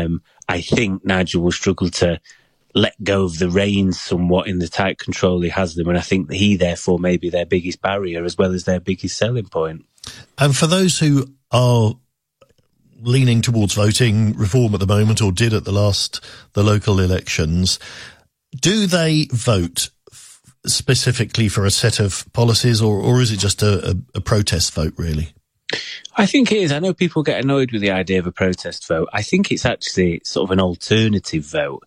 I think Nigel will struggle to let go of the reins somewhat in the tight control he has them, and I think that he, therefore, may be their biggest barrier as well as their biggest selling point. And for those who are leaning towards voting reform at the moment, or did at the local elections, do they vote specifically for a set of policies, or is it just a protest vote, really? I think it is. I know people get annoyed with the idea of a protest vote. I think it's actually sort of an alternative vote.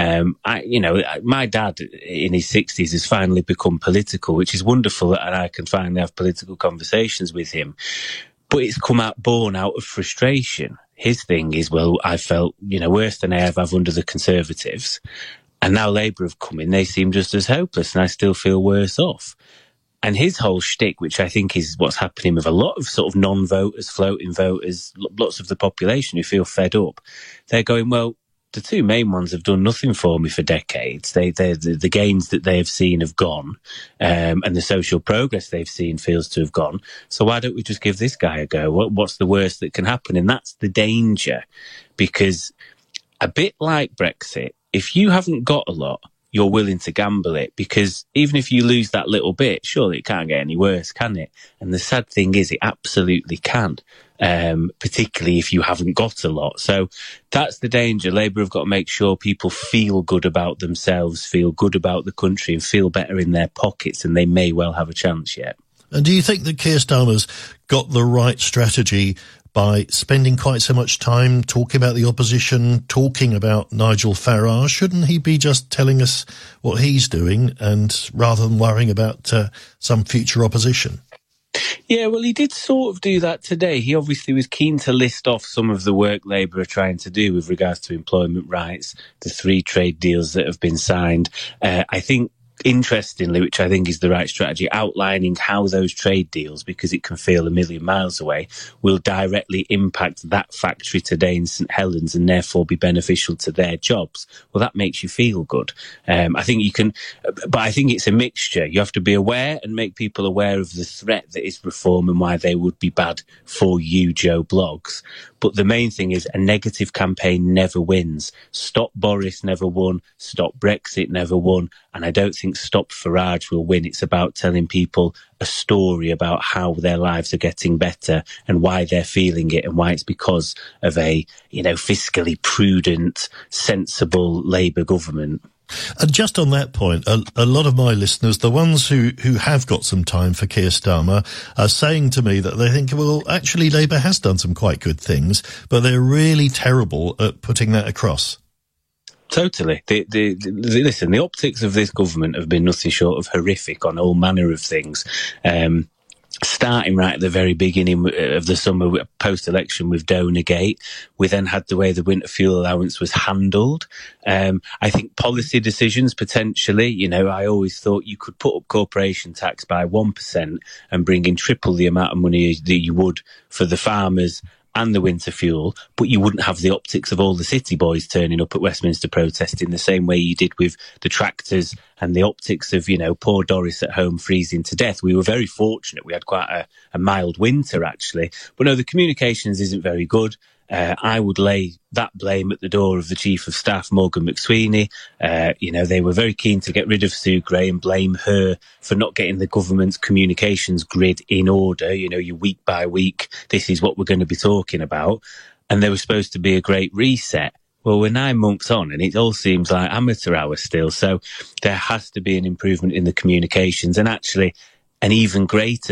My dad in his 60s has finally become political, which is wonderful, and I can finally have political conversations with him. But it's born out of frustration. His thing is, well, I felt, worse than I ever have under the Conservatives. And now Labour have come in, they seem just as hopeless, and I still feel worse off. And his whole shtick, which I think is what's happening with a lot of sort of non-voters, floating voters, lots of the population who feel fed up, they're going, well, the two main ones have done nothing for me for decades. The gains that they have seen have gone, and the social progress they've seen feels to have gone. So why don't we just give this guy a go? What's the worst that can happen? And that's the danger, because a bit like Brexit, if you haven't got a lot, you're willing to gamble it, because even if you lose that little bit, surely it can't get any worse, can it? And the sad thing is, it absolutely can, particularly if you haven't got a lot. So that's the danger. Labour have got to make sure people feel good about themselves, feel good about the country, and feel better in their pockets, and they may well have a chance yet. And do you think that Keir Starmer's got the right strategy by spending quite so much time talking about the opposition, talking about Nigel Farage? Shouldn't he be just telling us what he's doing, and rather than worrying about some future opposition? Yeah, well, he did sort of do that today. He obviously was keen to list off some of the work Labour are trying to do with regards to employment rights, the 3 trade deals that have been signed. I think, interestingly, which I think is the right strategy, outlining how those trade deals, because it can feel a million miles away, will directly impact that factory today in St Helens and therefore be beneficial to their jobs. Well, that makes you feel good. I think you can, but I think it's a mixture. You have to be aware and make people aware of the threat that is reform and why they would be bad for you, Joe Bloggs. But the main thing is, a negative campaign never wins. Stop Boris never won. Stop Brexit never won. And I don't think Stop Farage will win. It's about telling people a story about how their lives are getting better and why they're feeling it, and why it's because of a, fiscally prudent, sensible Labour government. And just on that point, a lot of my listeners, the ones who have got some time for Keir Starmer, are saying to me that they think, well, actually Labour has done some quite good things, but they're really terrible at putting that across. Totally. Listen, the optics of this government have been nothing short of horrific on all manner of things. starting right at the very beginning of the summer, post-election with Donergate. We then had the way the winter fuel allowance was handled. I think policy decisions, potentially, I always thought you could put up corporation tax by 1% and bring in triple the amount of money that you would for the farmers and the winter fuel, but you wouldn't have the optics of all the city boys turning up at Westminster protesting the same way you did with the tractors and the optics of, poor Doris at home freezing to death. We were very fortunate. We had quite a mild winter, actually. But no, the communications isn't very good. I would lay that blame at the door of the Chief of Staff, Morgan McSweeney. They were very keen to get rid of Sue Gray and blame her for not getting the government's communications grid in order. You week by week, this is what we're going to be talking about. And there was supposed to be a great reset. Well, we're 9 months on and it all seems like amateur hour still. So there has to be an improvement in the communications, and actually an even greater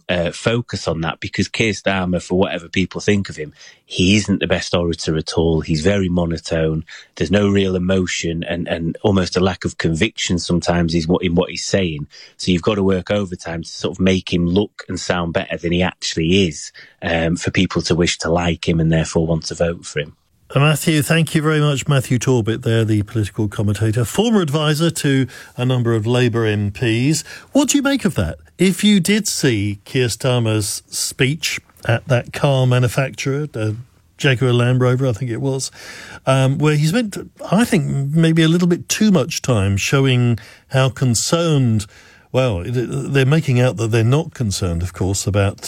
focus on that, because Keir Starmer, for whatever people think of him, he isn't the best orator at all. He's very monotone. There's no real emotion and almost a lack of conviction sometimes in what he's saying. So you've got to work overtime to sort of make him look and sound better than he actually is, for people to wish to like him and therefore want to vote for him. Matthew, thank you very much. Matthew Torbett there, the political commentator, former advisor to a number of Labour MPs. What do you make of that? If you did see Keir Starmer's speech at that car manufacturer, Jaguar Land Rover, I think it was, where he spent, I think, maybe a little bit too much time showing how concerned. Well, they're making out that they're not concerned, of course, about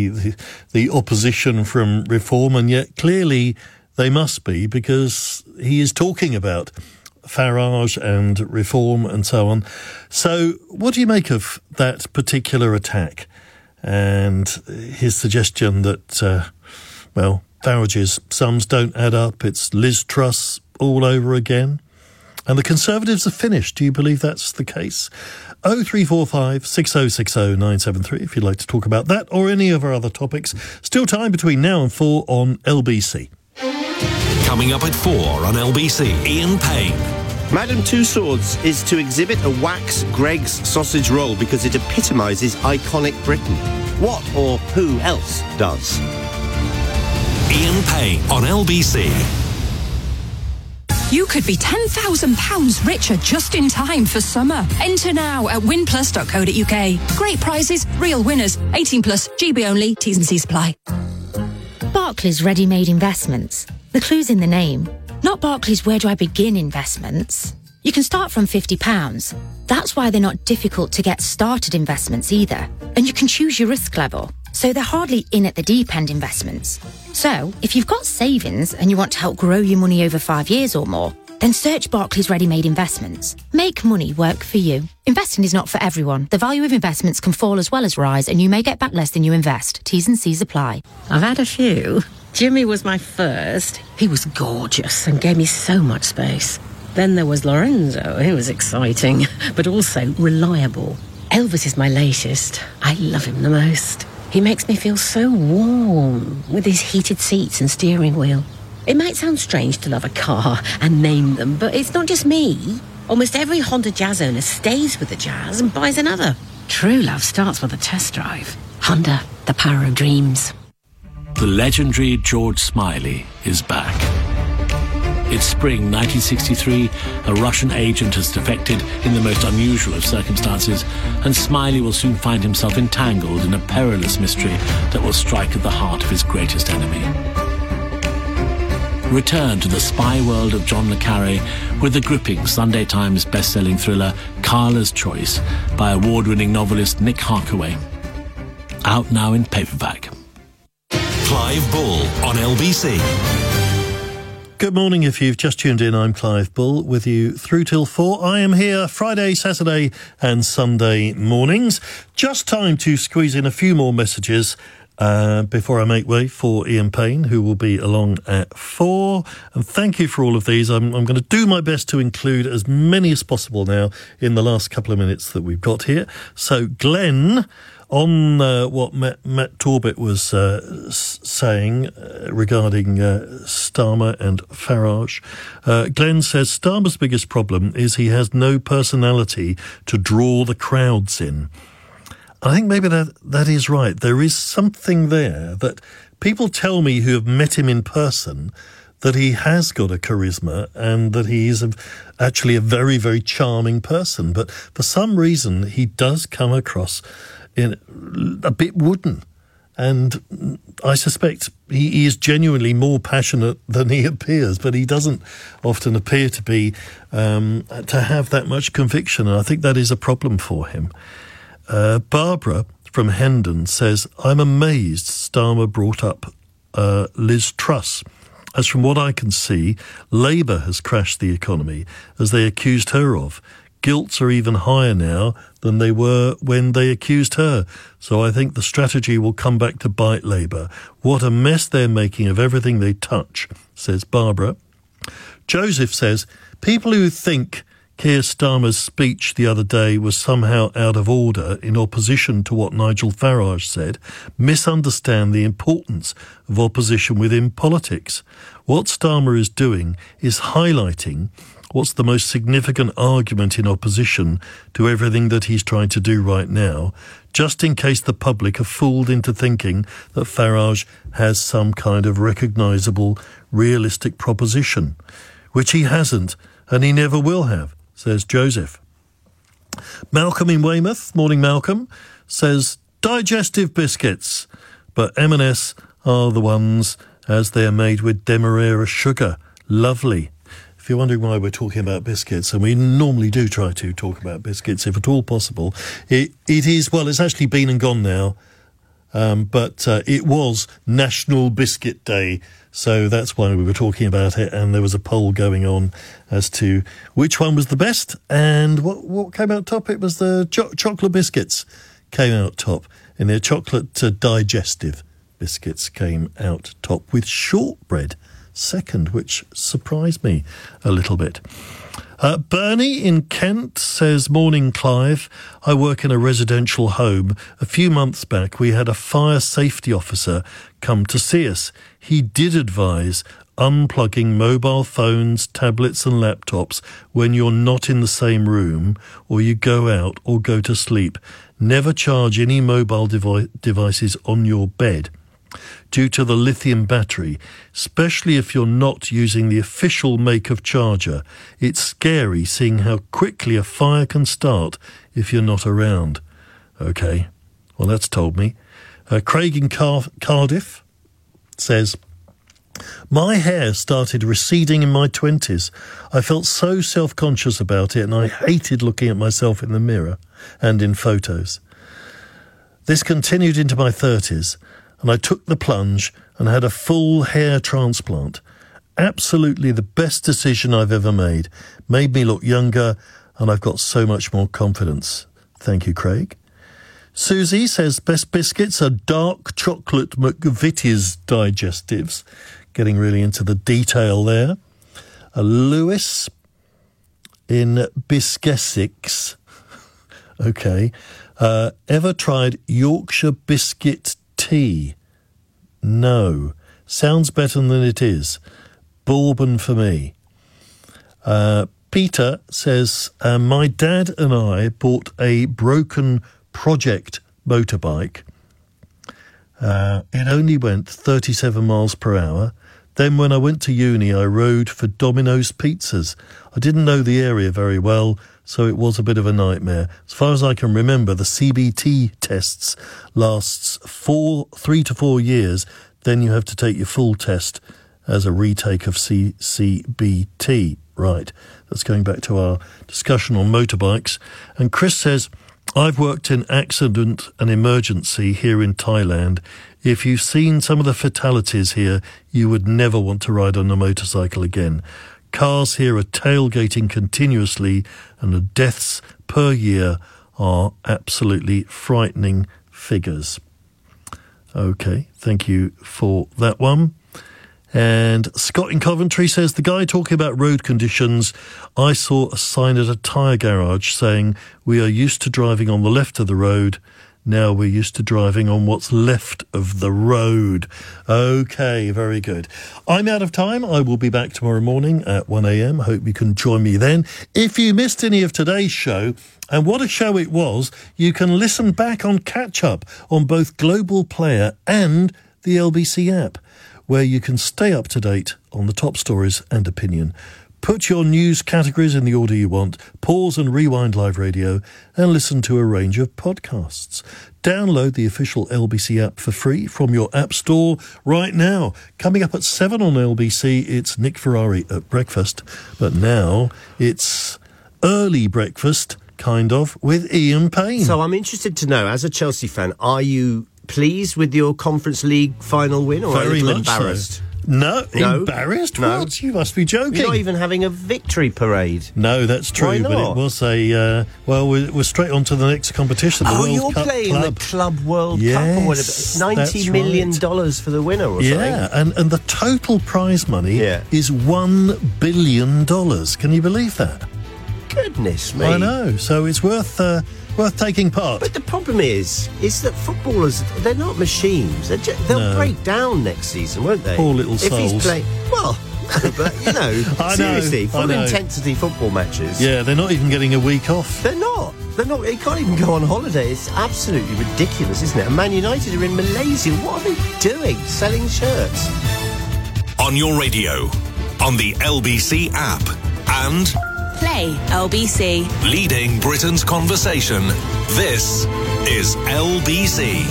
the opposition from reform, and yet clearly they must be, because he is talking about Farage and reform and so on. So what do you make of that particular attack and his suggestion that, Farage's sums don't add up, it's Liz Truss all over again? And the Conservatives are finished. Do you believe that's the case? 0345 6060 973 if you'd like to talk about that or any of our other topics. Still time between now and 4 on LBC. Coming up at 4 on LBC, Ian Payne. Madame Tussauds is to exhibit a wax Greggs sausage roll because it epitomises iconic Britain. What or who else does? Ian Payne on LBC. You could be £10,000 richer just in time for summer. Enter now at winplus.co.uk. Great prizes, real winners. 18 plus, GB only, T's and C's apply. Barclays Ready-Made Investments. The clue's in the name. Not Barclays Where Do I Begin investments. You can start from £50. That's why they're not difficult to get started investments either. And you can choose your risk level. So they're hardly in at the deep end investments. So if you've got savings and you want to help grow your money over 5 years or more, then search Barclays Ready-Made Investments. Make money work for you. Investing is not for everyone. The value of investments can fall as well as rise, and you may get back less than you invest. T's and C's apply. I've had a few. Jimmy was my first. He was gorgeous and gave me so much space. Then there was Lorenzo. He was exciting, but also reliable. Elvis is my latest. I love him the most. He makes me feel so warm with his heated seats and steering wheel. It might sound strange to love a car and name them, but it's not just me. Almost every Honda Jazz owner stays with the Jazz and buys another. True love starts with a test drive. Honda, the power of dreams. The legendary George Smiley is back. It's spring 1963, a Russian agent has defected in the most unusual of circumstances, and Smiley will soon find himself entangled in a perilous mystery that will strike at the heart of his greatest enemy. Return to the spy world of John le Carré with the gripping Sunday Times best-selling thriller Carla's Choice by award-winning novelist Nick Harkaway. Out now in paperback. Clive Bull on LBC. Good morning. If you've just tuned in, I'm Clive Bull with you through till 4. I am here Friday, Saturday and Sunday mornings. Just time to squeeze in a few more messages before I make way for Ian Payne, who will be along at 4. And thank you for all of these. I'm going to do my best to include as many as possible now in the last couple of minutes that we've got here. So Glenn, on what Matt Torbett was saying regarding Starmer and Farage, Glenn says Starmer's biggest problem is he has no personality to draw the crowds in. I think maybe that is right. There is something there that people tell me who have met him in person, that he has got a charisma and that he is actually a very, very charming person. But for some reason, he does come across in a bit wooden. And I suspect he is genuinely more passionate than he appears, but he doesn't often appear to be to have that much conviction. And I think that is a problem for him. Barbara from Hendon says, I'm amazed Starmer brought up Liz Truss. As from what I can see, Labour has crashed the economy, as they accused her of. Gilts are even higher now than they were when they accused her. So I think the strategy will come back to bite Labour. What a mess they're making of everything they touch, says Barbara. Joseph says, people who think Keir Starmer's speech the other day was somehow out of order in opposition to what Nigel Farage said misunderstand the importance of opposition within politics. What Starmer is doing is highlighting what's the most significant argument in opposition to everything that he's trying to do right now, just in case the public are fooled into thinking that Farage has some kind of recognisable, realistic proposition, which he hasn't, and he never will have, says Joseph. Malcolm in Weymouth, morning Malcolm, says digestive biscuits, but M&S are the ones as they're made with Demerara sugar. Lovely. If you're wondering why we're talking about biscuits, and we normally do try to talk about biscuits if at all possible, it is, well, it's actually been and gone now, but it was National Biscuit Day, so that's why we were talking about it, and there was a poll going on as to which one was the best, and what came out top? It was the chocolate biscuits came out top, and their chocolate digestive biscuits came out top, with shortbread second, which surprised me a little bit. Bernie in Kent says, morning Clive, I work in a residential home. A few months back we had a fire safety officer come to see us. He did advise unplugging mobile phones, tablets and laptops when you're not in the same room or you go out or go to sleep. Never charge any mobile devices on your bed due to the lithium battery, especially if you're not using the official make of charger. It's scary seeing how quickly a fire can start if you're not around. OK, well, that's told me. Craig in Cardiff says, my hair started receding in my 20s. I felt so self-conscious about it and I hated looking at myself in the mirror and in photos. This continued into my 30s. And I took the plunge and had a full hair transplant. Absolutely the best decision I've ever made. Made me look younger, and I've got so much more confidence. Thank you, Craig. Susie says best biscuits are dark chocolate McVitie's digestives. Getting really into the detail there. Lewis in Biscessex. Okay. Ever tried Yorkshire biscuit tea? No. Sounds better than it is. Bourbon for me. Peter says, my dad and I bought a broken Project motorbike. It only went 37 miles per hour. Then when I went to uni, I rode for Domino's Pizzas. I didn't know the area very well, so it was a bit of a nightmare. As far as I can remember, the CBT tests lasts 3 to 4 years. Then you have to take your full test as a retake of CBT. Right, that's going back to our discussion on motorbikes. And Chris says, I've worked in accident and emergency here in Thailand. If you've seen some of the fatalities here, you would never want to ride on a motorcycle again. Cars here are tailgating continuously, and the deaths per year are absolutely frightening figures. OK, thank you for that one. And Scott in Coventry says, the guy talking about road conditions, I saw a sign at a tyre garage saying we are used to driving on the left of the road. Now we're used to driving on what's left of the road. OK, very good. I'm out of time. I will be back tomorrow morning at 1 a.m. Hope you can join me then. If you missed any of today's show, and what a show it was, you can listen back on Catch Up on both Global Player and the LBC app, where you can stay up to date on the top stories and opinion. Put your news categories in the order you want, pause and rewind live radio, and listen to a range of podcasts. Download the official LBC app for free from your app store right now. Coming up at 7 on LBC, it's Nick Ferrari at breakfast. But now it's early breakfast, kind of, with Ian Payne. So I'm interested to know, as a Chelsea fan, are you pleased with your Conference League final win, or Very a little much embarrassed? So. No, embarrassed? No. What? You must be joking. You're not even having a victory parade. No, that's true. Why not? But it was a... we're straight on to the next competition, the World Cup playing Club. the Club World Yes, Cup or whatever. $90 million for the winner or something. Yeah, and the total prize money is $1 billion. Can you believe that? Goodness me. I know. So it's worth taking part. But the problem is that footballers, they're not machines. They'll break down next season, won't they? Poor little if souls. He's playing, well, but, you know, seriously, full-intensity football matches. Yeah, they're not even getting a week off. They're not. They can't even go on holiday. It's absolutely ridiculous, isn't it? And Man United are in Malaysia. What are they doing? Selling shirts? On your radio, on the LBC app, and... Play LBC. Leading Britain's conversation. This is LBC.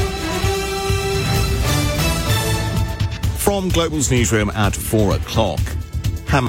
From Global's newsroom at 4 o'clock.